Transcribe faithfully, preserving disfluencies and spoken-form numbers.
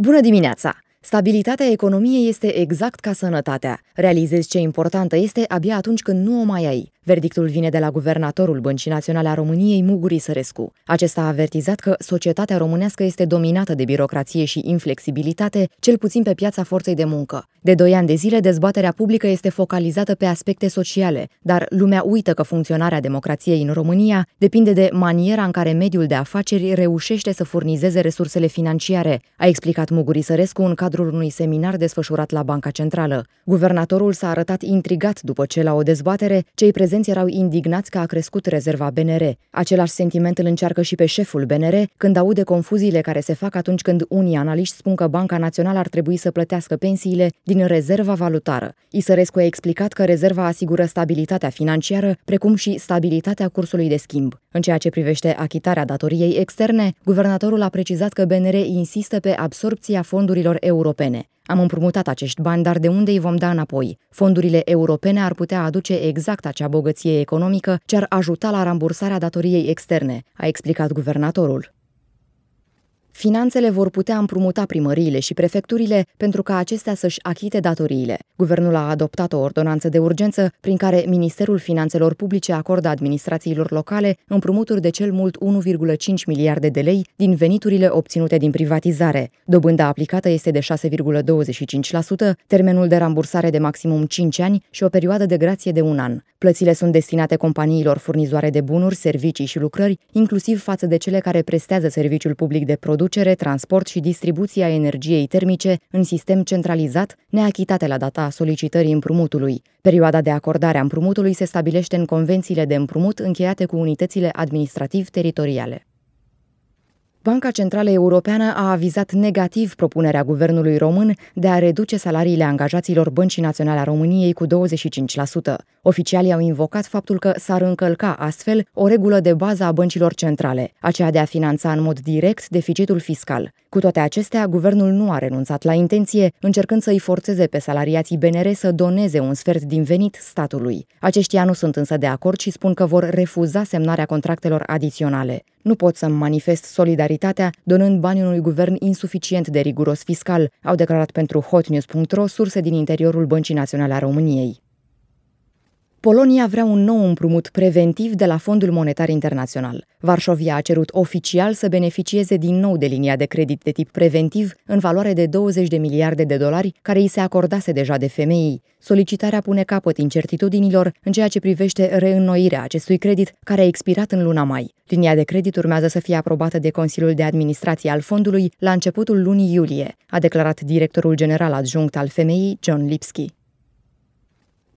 Bună dimineața! Stabilitatea economiei este exact ca sănătatea. Realizezi ce importantă este abia atunci când nu o mai ai. Verdictul vine de la guvernatorul Băncii Naționale a României, Muguri Sărescu. Acesta a avertizat că societatea românească este dominată de birocrație și inflexibilitate, cel puțin pe piața forței de muncă. De doi ani de zile, dezbaterea publică este focalizată pe aspecte sociale, dar lumea uită că funcționarea democrației în România depinde de maniera în care mediul de afaceri reușește să furnizeze resursele financiare, a explicat Muguri Sărescu în cadrul unui seminar desfășurat la Banca Centrală. Guvernatorul s-a arătat intrigat după ce, la o dezbatere, cei prezenți erau indignați că a crescut rezerva B N R. Același sentiment îl încearcă și pe șeful B N R când aude confuziile care se fac atunci când unii analiști spun că Banca Națională ar trebui să plătească pensiile din rezerva valutară. Isărescu a explicat că rezerva asigură stabilitatea financiară, precum și stabilitatea cursului de schimb. În ceea ce privește achitarea datoriei externe, guvernatorul a precizat că B N R insistă pe absorbția fondurilor europene. Am împrumutat acești bani, dar de unde îi vom da înapoi? Fondurile europene ar putea aduce exact acea bogăție economică ce ar ajuta la rambursarea datoriei externe, a explicat guvernatorul. Finanțele vor putea împrumuta primăriile și prefecturile pentru ca acestea să-și achite datoriile. Guvernul a adoptat o ordonanță de urgență prin care Ministerul Finanțelor Publice acordă administrațiilor locale împrumuturi de cel mult unu virgulă cinci miliarde de lei din veniturile obținute din privatizare. Dobânda aplicată este de șase virgulă douăzeci și cinci la sută, termenul de rambursare de maximum cinci ani și o perioadă de grație de un an. Plățile sunt destinate companiilor furnizoare de bunuri, servicii și lucrări, inclusiv față de cele care prestează serviciul public de producere, transport și distribuția energiei termice în sistem centralizat, neachitate la data solicitării împrumutului. Perioada de acordare a împrumutului se stabilește în convențiile de împrumut încheiate cu unitățile administrativ-teritoriale. Banca Centrală Europeană a avizat negativ propunerea guvernului român de a reduce salariile angajaților Băncii Naționale a României cu douăzeci și cinci la sută. Oficialii au invocat faptul că s-ar încălca astfel o regulă de bază a băncilor centrale, aceea de a finanța în mod direct deficitul fiscal. Cu toate acestea, guvernul nu a renunțat la intenție, încercând să-i forțeze pe salariații B N R să doneze un sfert din venit statului. Aceștia nu sunt însă de acord și spun că vor refuza semnarea contractelor adiționale. Nu pot să-mi manifest solidaritatea donând bani unui guvern insuficient de riguros fiscal, au declarat pentru hotnews punct ro surse din interiorul Băncii Naționale a României. Polonia vrea un nou împrumut preventiv de la Fondul Monetar Internațional. Varșovia a cerut oficial să beneficieze din nou de linia de credit de tip preventiv în valoare de douăzeci de miliarde de dolari, care îi se acordase deja de F M I. Solicitarea pune capăt incertitudinilor în ceea ce privește reînnoirea acestui credit, care a expirat în luna mai. Linia de credit urmează să fie aprobată de Consiliul de Administrație al fondului la începutul lunii iulie, a declarat directorul general adjunct al F M I, John Lipski.